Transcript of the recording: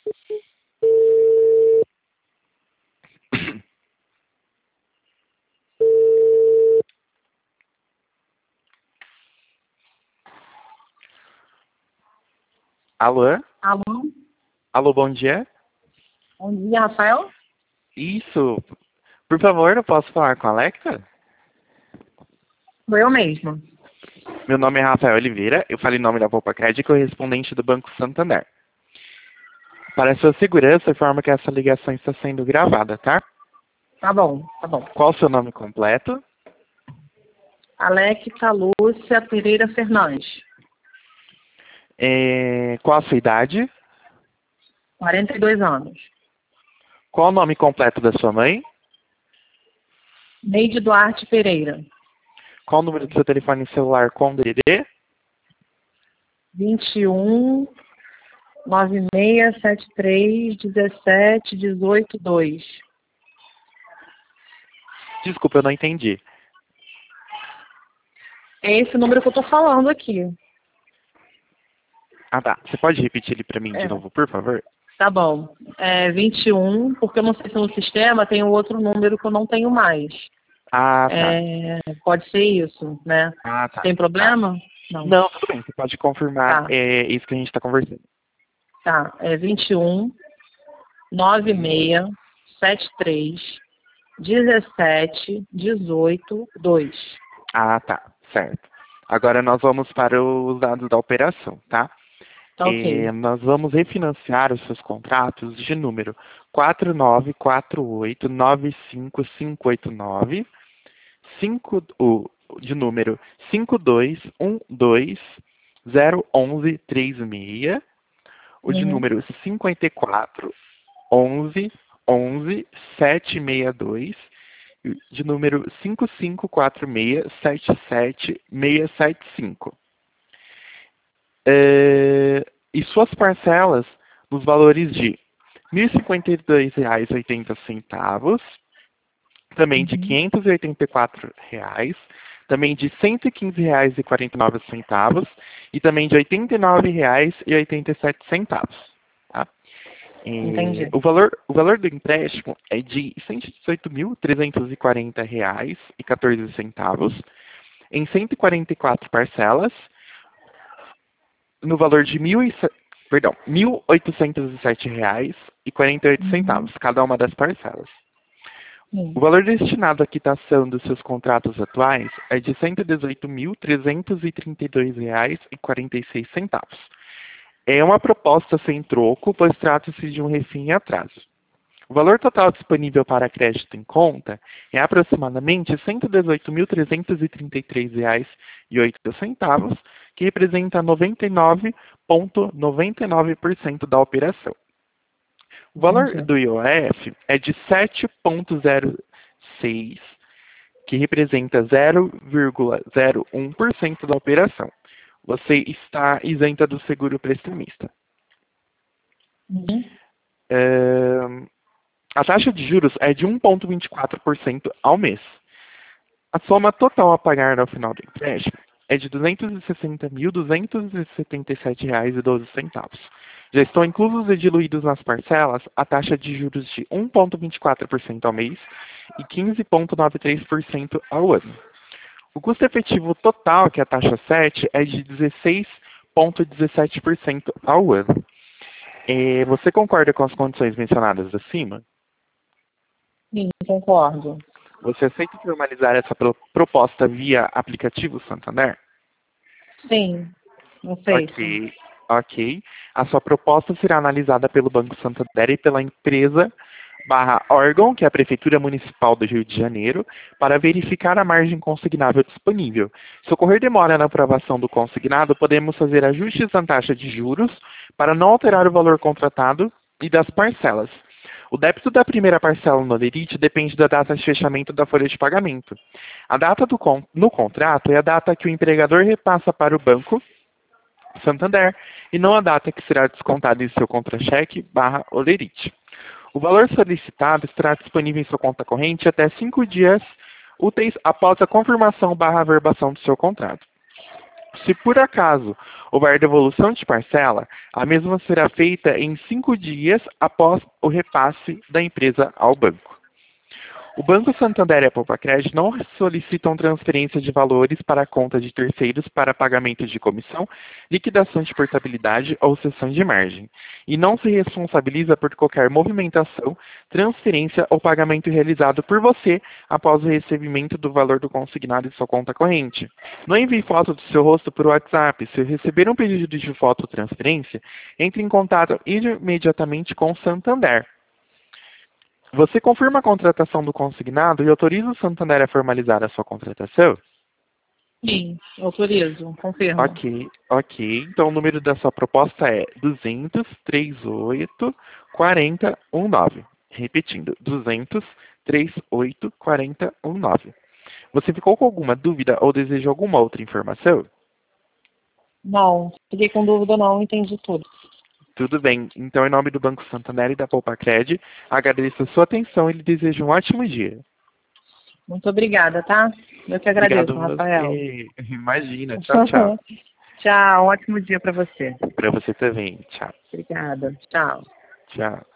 Alô? Alô? Alô, bom dia. Bom dia, Rafael? Isso. Por favor, eu posso falar com a Alexa? Sou eu mesma. Meu nome é Rafael Oliveira, eu falo em nome da Volpacred, correspondente do Banco Santander. Para sua segurança, informo que essa ligação está sendo gravada, tá? Tá bom, tá bom. Qual o seu nome completo? Alexa Lúcia Pereira Fernandes. Qual a sua idade? 42 anos. Qual o nome completo da sua mãe? Neide Duarte Pereira. Qual o número do seu telefone celular com DDD? 21 9673 17 18 2. Desculpa, eu não entendi. É esse número que eu tô falando aqui. Ah, tá. Você pode repetir ele para mim de novo, por favor? Tá bom. É 21, porque eu não sei se no sistema tem um outro número que eu não tenho mais. Ah, tá. Pode ser isso, né? Ah, tá. Tem problema? Não. Não, tudo bem. Você pode confirmar Tá. isso que a gente está conversando. Tá. É 21 96 73 17 18 2. Ah, tá. Certo. Agora nós vamos para os dados da operação, tá? Tá ok. Nós vamos refinanciar os seus contratos de número 4948955589, de número 52120136, o de número 541111762, de número 5546777675. E suas parcelas nos valores de R$ 1.052,80, também de R$ 584, também de R$ 115,49 e também de R$ 89,87. Tá? Entendi. O valor do empréstimo é de R$ 118.340,14 em 144 parcelas, no valor de R$ 1.807,48, cada uma das parcelas. O valor destinado à quitação dos seus contratos atuais é de R$ 118.332,46. É uma proposta sem troco, pois trata-se de um refim em atraso. O valor total disponível para crédito em conta é aproximadamente R$ 118.333,08, que representa 99,99% da operação. O valor do IOF é de 7,06, que representa 0,01% da operação. Você está isenta do seguro prestamista. A taxa de juros é de 1,24% ao mês. A soma total a pagar ao final do empréstimo é de R$ 260.277,12. Já estão inclusos e diluídos nas parcelas a taxa de juros de 1,24% ao mês e 15,93% ao ano. O custo efetivo total, que é a taxa 7, é de 16,17% ao ano. Você concorda com as condições mencionadas acima? Sim, concordo. Você aceita formalizar essa proposta via aplicativo Santander? Sim, aceito. Ok. A sua proposta será analisada pelo Banco Santander e pela empresa /órgão, que é a Prefeitura Municipal do Rio de Janeiro, para verificar a margem consignável disponível. Se ocorrer demora na aprovação do consignado, podemos fazer ajustes na taxa de juros para não alterar o valor contratado e das parcelas. O débito da primeira parcela no Olerite depende da data de fechamento da folha de pagamento. A data no contrato é a data que o empregador repassa para o Banco Santander e não a data que será descontada em seu contra-cheque /Olerite. O valor solicitado estará disponível em sua conta corrente até 5 dias úteis após a confirmação /averbação do seu contrato. Se por acaso houver devolução de parcela, a mesma será feita em 5 dias após o repasse da empresa ao banco. O Banco Santander e a Poupa-Cred não solicitam transferência de valores para a conta de terceiros para pagamento de comissão, liquidação de portabilidade ou cessão de margem, e não se responsabiliza por qualquer movimentação, transferência ou pagamento realizado por você após o recebimento do valor do consignado em sua conta corrente. Não envie foto do seu rosto por WhatsApp. Se receber um pedido de foto ou transferência, entre em contato imediatamente com o Santander. Você confirma a contratação do consignado e autoriza o Santander a formalizar a sua contratação? Sim, autorizo, confirmo. Ok. Então, o número da sua proposta é 200-38-40-19. Repetindo, 200-38-40-19. Você ficou com alguma dúvida ou deseja alguma outra informação? Não, fiquei com dúvida não, entendi tudo. Tudo bem. Então, em nome do Banco Santander e da Poupa-Cred, agradeço a sua atenção e lhe desejo um ótimo dia. Muito obrigada, tá? Eu que agradeço, Obrigado Rafael. você. Imagina. Tchau, tchau. Tchau, ótimo dia para você. Para você também. Tchau. Obrigada. Tchau. Tchau.